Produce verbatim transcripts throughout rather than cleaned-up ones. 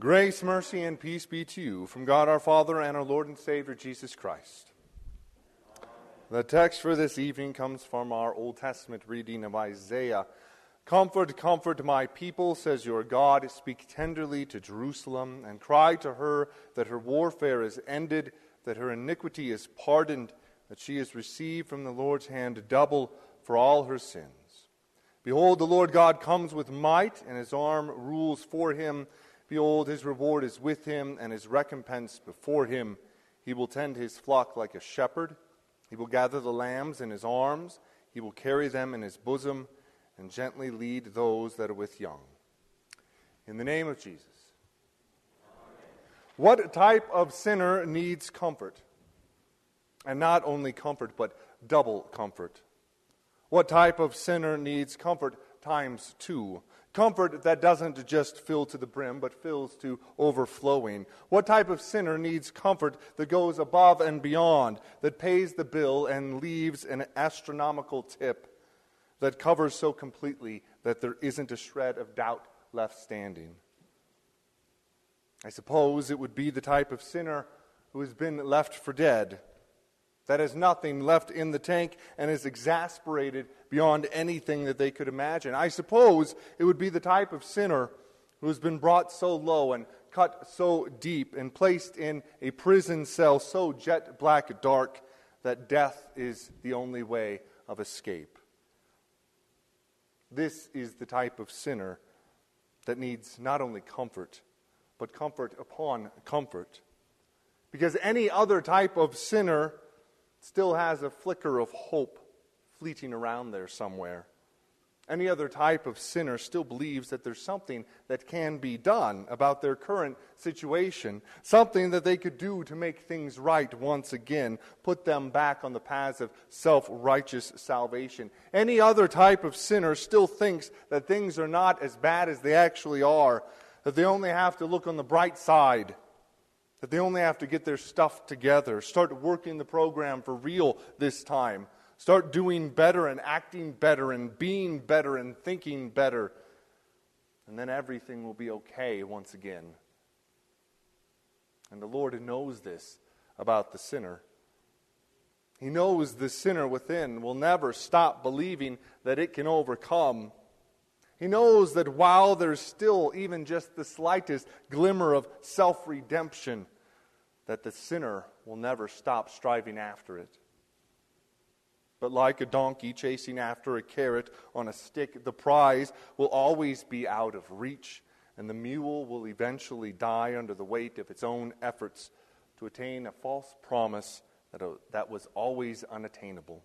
Grace, mercy, and peace be to you from God our Father and our Lord and Savior Jesus Christ. The text for this evening comes from our Old Testament reading of Isaiah. Comfort, comfort my people, says your God. Speak tenderly to Jerusalem and cry to her that her warfare is ended, that her iniquity is pardoned, that she has received from the Lord's hand double for all her sins. Behold, the Lord God comes with might, and his arm rules for him. Behold, his reward is with him, and his recompense before him. He will tend his flock like a shepherd. He will gather the lambs in his arms. He will carry them in his bosom, and gently lead those that are with young. In the name of Jesus. Amen. What type of sinner needs comfort? And not only comfort, but double comfort. What type of sinner needs comfort times two? Comfort that doesn't just fill to the brim, but fills to overflowing. What type of sinner needs comfort that goes above and beyond, that pays the bill and leaves an astronomical tip that covers so completely that there isn't a shred of doubt left standing? I suppose it would be the type of sinner who has been left for dead, that has nothing left in the tank and is exasperated beyond anything that they could imagine. I suppose it would be the type of sinner who has been brought so low and cut so deep and placed in a prison cell so jet black dark that death is the only way of escape. This is the type of sinner that needs not only comfort, but comfort upon comfort. Because any other type of sinner still has a flicker of hope fleeting around there somewhere. Any other type of sinner still believes that there's something that can be done about their current situation, something that they could do to make things right once again, put them back on the paths of self-righteous salvation. Any other type of sinner still thinks that things are not as bad as they actually are, that they only have to look on the bright side, that they only have to get their stuff together, start working the program for real this time, start doing better and acting better and being better and thinking better, and then everything will be okay once again. And the Lord knows this about the sinner. He knows the sinner within will never stop believing that it can overcome. He knows that while there's still even just the slightest glimmer of self-redemption, that the sinner will never stop striving after it. But like a donkey chasing after a carrot on a stick, the prize will always be out of reach, and the mule will eventually die under the weight of its own efforts to attain a false promise that, uh, that was always unattainable.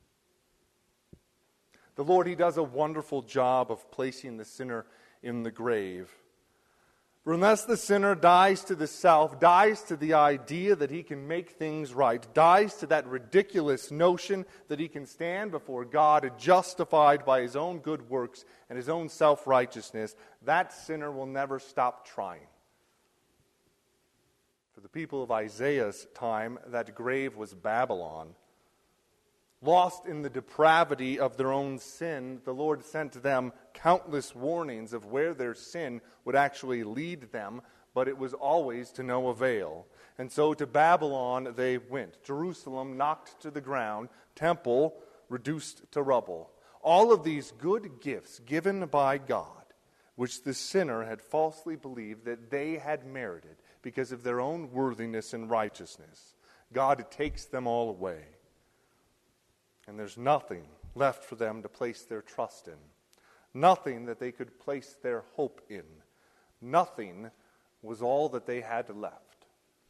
The Lord, He does a wonderful job of placing the sinner in the grave. For unless the sinner dies to the self, dies to the idea that he can make things right, dies to that ridiculous notion that he can stand before God justified by his own good works and his own self-righteousness, that sinner will never stop trying. For the people of Isaiah's time, that grave was Babylon. Lost in the depravity of their own sin, the Lord sent to them countless warnings of where their sin would actually lead them, but it was always to no avail. And so to Babylon they went. Jerusalem knocked to the ground, temple reduced to rubble. All of these good gifts given by God, which the sinner had falsely believed that they had merited because of their own worthiness and righteousness, God takes them all away. And there's nothing left for them to place their trust in. Nothing that they could place their hope in. Nothing was all that they had left.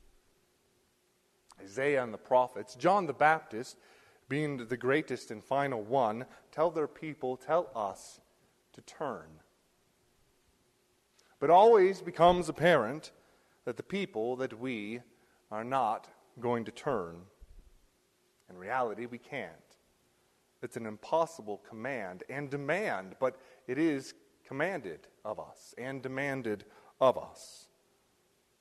Isaiah and the prophets, John the Baptist, being the greatest and final one, tell their people, tell us to turn. But always becomes apparent that the people, that we, are not going to turn. In reality, we can't. It's an impossible command and demand, but it is commanded of us and demanded of us.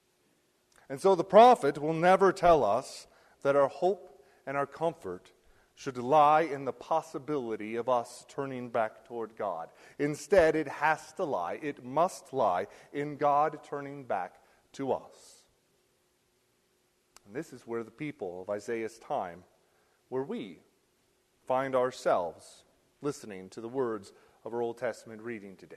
And so the prophet will never tell us that our hope and our comfort should lie in the possibility of us turning back toward God. Instead, it has to lie, it must lie in God turning back to us. And this is where the people of Isaiah's time, where we find ourselves listening to the words of our Old Testament reading today.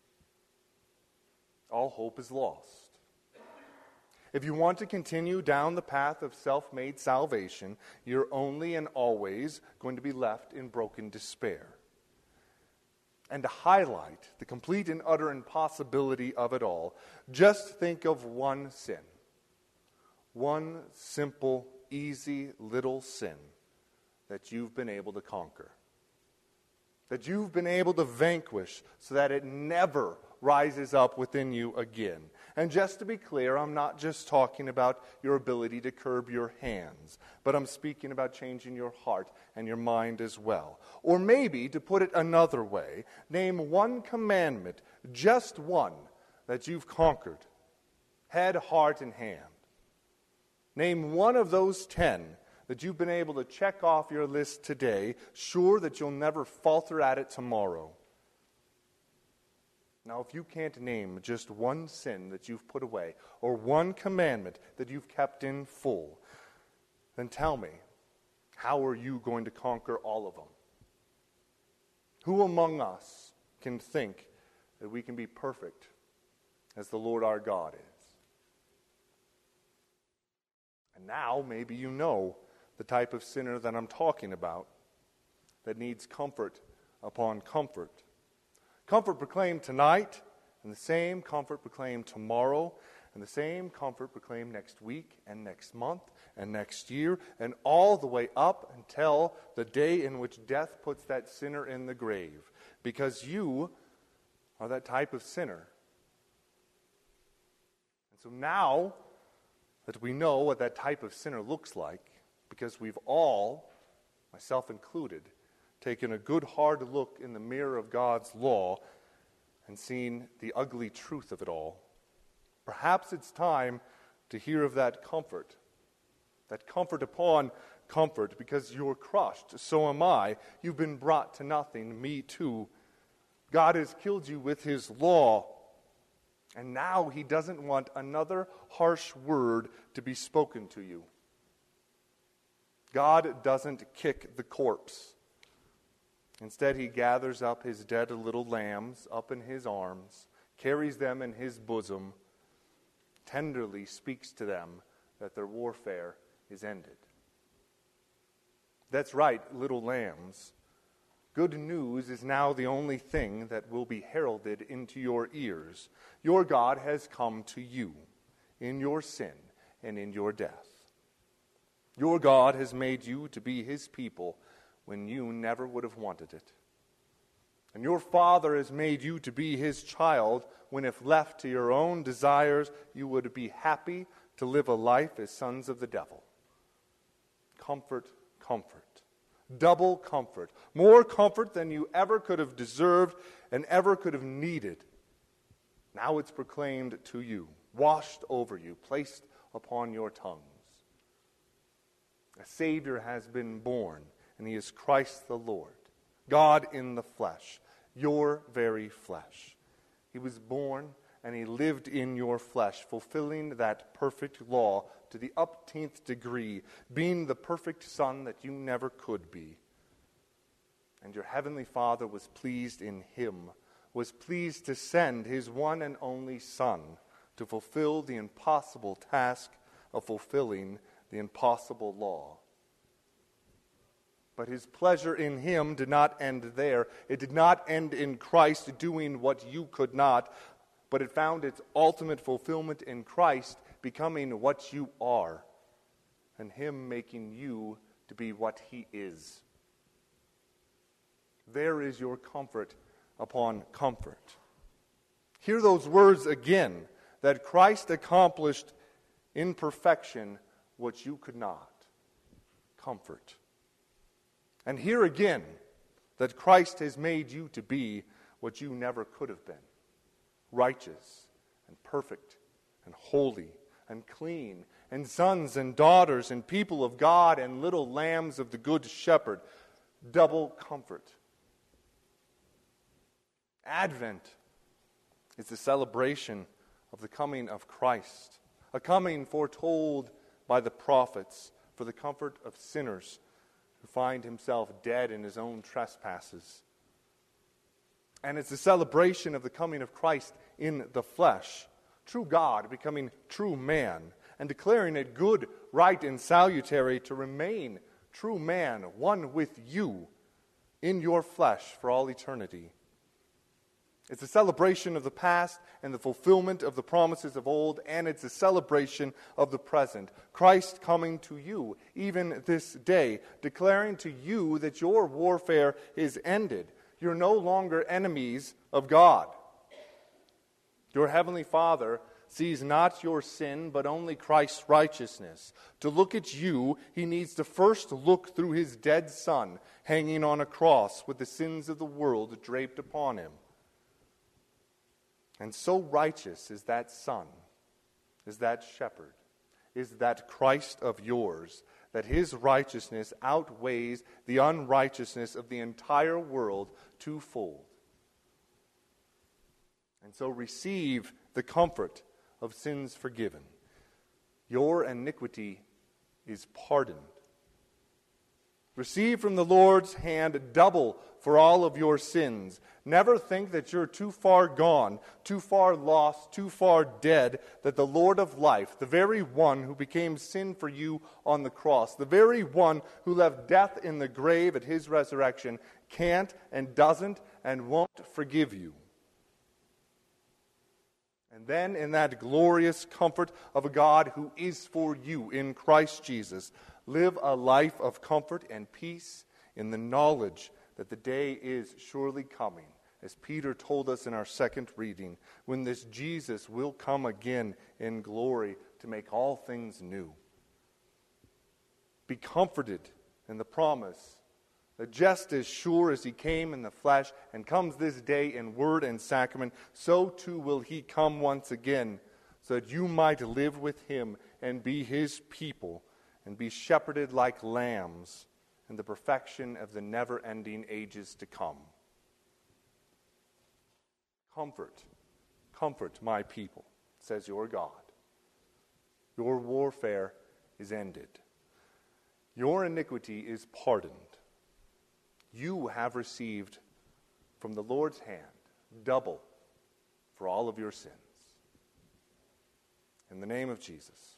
All hope is lost. If you want to continue down the path of self-made salvation, you're only and always going to be left in broken despair. And to highlight the complete and utter impossibility of it all, just think of one sin. One simple, easy little sin that you've been able to conquer. That you've been able to vanquish so that it never rises up within you again. And just to be clear, I'm not just talking about your ability to curb your hands, but I'm speaking about changing your heart and your mind as well. Or maybe, to put it another way, name one commandment, just one, that you've conquered, head, heart, and hand. Name one of those ten that you've been able to check off your list today, sure that you'll never falter at it tomorrow. Now, if you can't name just one sin that you've put away, or one commandment that you've kept in full, then tell me, how are you going to conquer all of them? Who among us can think that we can be perfect as the Lord our God is? And now, maybe you know the type of sinner that I'm talking about that needs comfort upon comfort. Comfort proclaimed tonight, and the same comfort proclaimed tomorrow, and the same comfort proclaimed next week, and next month, and next year, and all the way up until the day in which death puts that sinner in the grave. Because you are that type of sinner. And so now that we know what that type of sinner looks like, because we've all, myself included, taken a good hard look in the mirror of God's law and seen the ugly truth of it all, perhaps it's time to hear of that comfort, that comfort upon comfort, because you're crushed, so am I. You've been brought to nothing, me too. God has killed you with his law, and now he doesn't want another harsh word to be spoken to you. God doesn't kick the corpse. Instead, he gathers up his dead little lambs up in his arms, carries them in his bosom, tenderly speaks to them that their warfare is ended. That's right, little lambs. Good news is now the only thing that will be heralded into your ears. Your God has come to you in your sin and in your death. Your God has made you to be his people when you never would have wanted it. And your Father has made you to be his child when, if left to your own desires, you would be happy to live a life as sons of the devil. Comfort, comfort. Double comfort. More comfort than you ever could have deserved and ever could have needed. Now it's proclaimed to you, washed over you, placed upon your tongues. A Savior has been born, and he is Christ the Lord, God in the flesh, your very flesh. He was born and he lived in your flesh, fulfilling that perfect law to the upteenth degree, being the perfect Son that you never could be. And your heavenly Father was pleased in him, was pleased to send his one and only Son to fulfill the impossible task of fulfilling the impossible law. But his pleasure in him did not end there. It did not end in Christ doing what you could not, but it found its ultimate fulfillment in Christ becoming what you are, and him making you to be what he is. There is your comfort upon comfort. Hear those words again, that Christ accomplished in perfection what you could not. Comfort. And hear again that Christ has made you to be what you never could have been. Righteous and perfect and holy, and clean, and sons and daughters and people of God and little lambs of the Good Shepherd. Double comfort. Advent is the celebration of the coming of Christ, a coming foretold by the prophets for the comfort of sinners who find himself dead in his own trespasses. And it's a celebration of the coming of Christ in the flesh, true God becoming true man, and declaring it good, right, and salutary to remain true man, one with you in your flesh for all eternity. It's a celebration of the past and the fulfillment of the promises of old, and it's a celebration of the present. Christ coming to you even this day, declaring to you that your warfare is ended. You're no longer enemies of God. Your heavenly Father sees not your sin, but only Christ's righteousness. To look at you, he needs to first look through his dead Son, hanging on a cross with the sins of the world draped upon him. And so righteous is that Son, is that Shepherd, is that Christ of yours, that his righteousness outweighs the unrighteousness of the entire world twofold. And so receive the comfort of sins forgiven. Your iniquity is pardoned. Receive from the Lord's hand double for all of your sins. Never think that you're too far gone, too far lost, too far dead, that the Lord of life, the very one who became sin for you on the cross, the very one who left death in the grave at his resurrection, can't and doesn't and won't forgive you. And then in that glorious comfort of a God who is for you in Christ Jesus, live a life of comfort and peace in the knowledge that the day is surely coming, as Peter told us in our second reading, when this Jesus will come again in glory to make all things new. Be comforted in the promise that just as sure as he came in the flesh and comes this day in word and sacrament, so too will he come once again, so that you might live with him and be his people and be shepherded like lambs in the perfection of the never-ending ages to come. Comfort, comfort my people, says your God. Your warfare is ended. Your iniquity is pardoned. You have received from the Lord's hand double for all of your sins. In the name of Jesus.